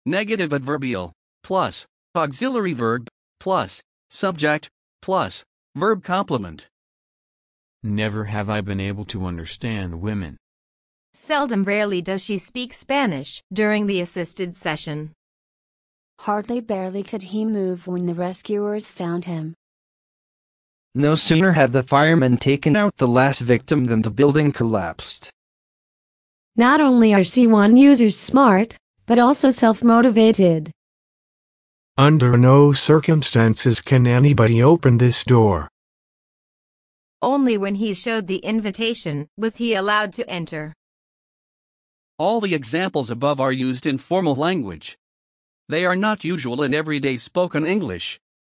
negative adverbial, plus, auxiliary verb, plus, subject, plus, verb complement. Never have I been able to understand women. Seldom rarely does she speak Spanish during the assisted session. Hardly barely could he move when the rescuers found him. No sooner had the firemen taken out the last victim than the building collapsed. Not only are C1 users smart, but also self-motivated. Under no circumstances can anybody open this door. Only when he showed the invitation was he allowed to enter. All the examples above are used in formal language. They are not usual in everyday spoken English.